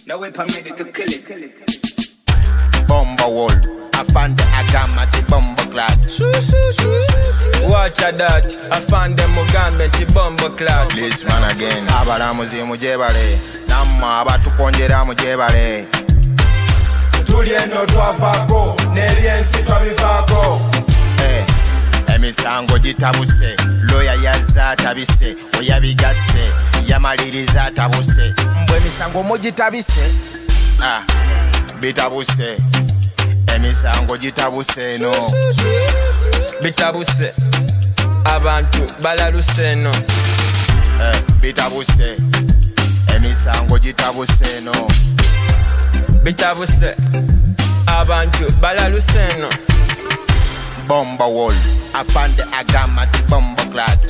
No weapon ready to kill it. Bomba wall, I found the agama the bomba clad. Watch a that, I found them Mugambe the bomba clad. This man again, abalamuzi mujebale, namma abatukonjera mujebale. Tulieno twavako, nelyensi twabivako. Emisango gitabuse, loya yazza tabise, oyabigase, yamaliriza tabuse. Mbwe emisango mugitabise, bitabuse. Emisango gitabuse no. Bitabuse, abantu balaluse no. Bitabuse, emisango gitabuse no. Bitabuse, abantu balaluse no. Bomba wall, I found the agama the bomba clad.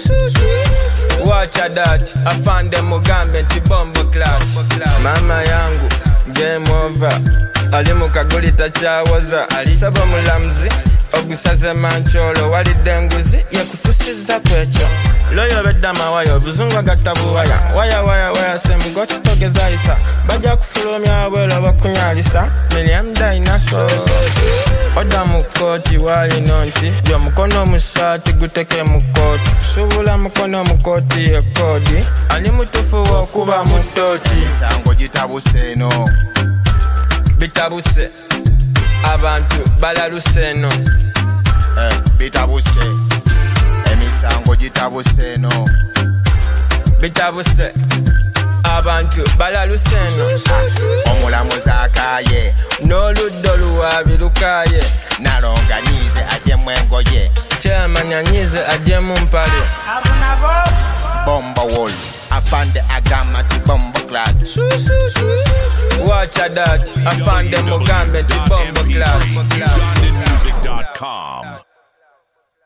Watch a that, I found them Mugambe the bomba clad. Mama yangu, game over. Alimu kagulita chawaza, alisaba mulamzi. Ogusaze mancholo, walide nguzi, yakutusiza kwecho. Loyo bedama wayo, buzungu agatabu waya. Waya, semu togeza isa. Baja kufulumya abwelo bakunyalisa. Million dinosaur. Oda mukoti wali nonti. Jo mukono musati guteke mukoti. Subula mukono mukoti ye kodi. Ali mutufu wakuba mutochi. Emisango gitabuse no. Bitabuse, abantu balaluse no. Bitabuse, emisango gitabuse no. Bitabuse, abantu balaluse no. Omulamuzi akaye, n'oluddo luwaabi lukaye. nalonganyize atyemu engoye. Chairman anyize adyemu mpale. Bomba wall, I found the agama the bomba clad. Watch a that, I found them Mugambe the bomba clad. UgandanMusic.com